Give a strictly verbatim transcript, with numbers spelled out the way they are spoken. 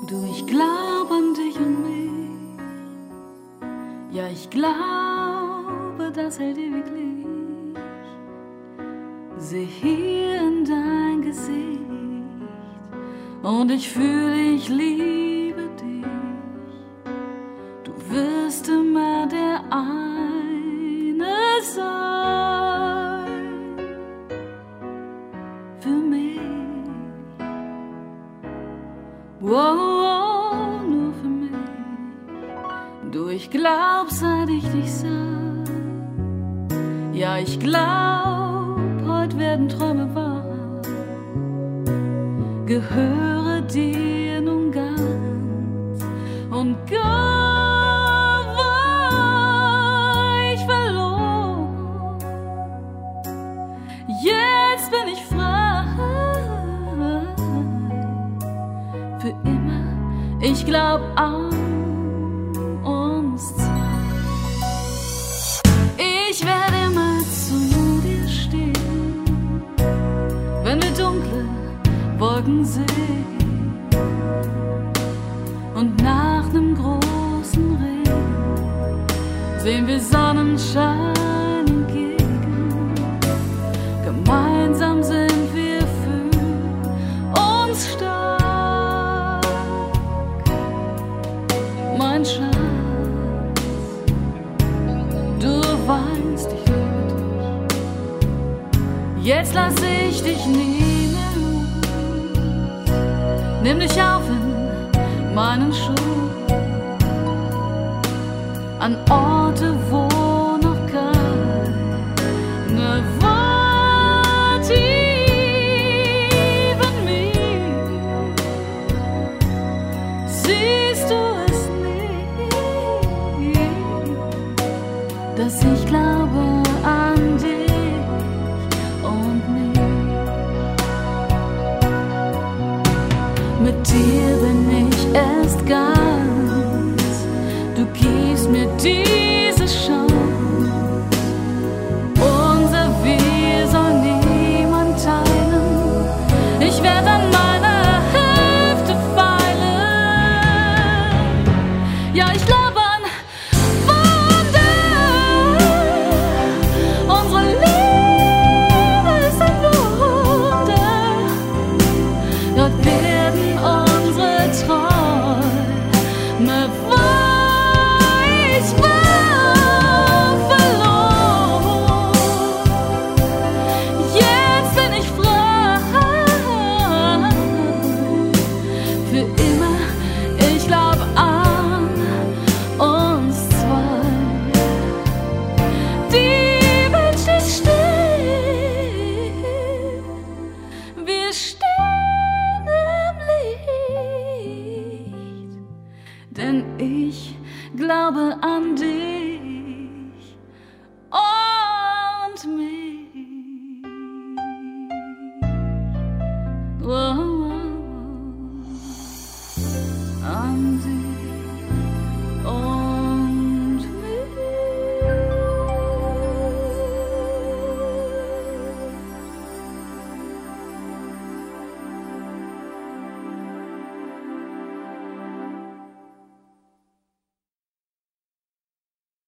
Du, ich glaub an dich und mich. Ja, ich glaube, das hält ewiglich. Seh hier in dein Gesicht und ich fühle, ich liebe dich. Du wirst immer der eine sein für mich. Wow, wow, nur für mich. Du, ich glaub, seit ich dich sah. Ja, ich glaub, heute werden Träume wahr. Gehöre dir nun ganz und gar war ich verloren. Jetzt bin ich frei für immer. Ich glaub an uns zwei. Ich werde immer zu dir stehen, wenn wir dunkle Wolken sehen und nach nem großen Regen sehen wir Sonnenschein entgegen. Gemeinsam sind wir für uns stark, mein Schatz. Du weißt, ich liebe dich. Jetzt lass ich dich nie mehr los. Nimm dich auf in meinen Schoß, an Orte, wo noch keine war tief in mir. Siehst du es nicht, dass ich glaube an dich und mich? Mit dir bin ich erst ganz, du gibst mir diese Chance. Unser Wir soll niemand teilen, ich werd an meiner Hälfte feilen. Ja, ich glaube an Wunder, unsere Liebe ist ein Wunder. Dort werden unsere Träume wahr. Ich war verloren, jetzt bin ich frei für immer. Ich glaub an uns zwei. Die Welt steht still, wir stehen im Licht, denn ich glaube an dich.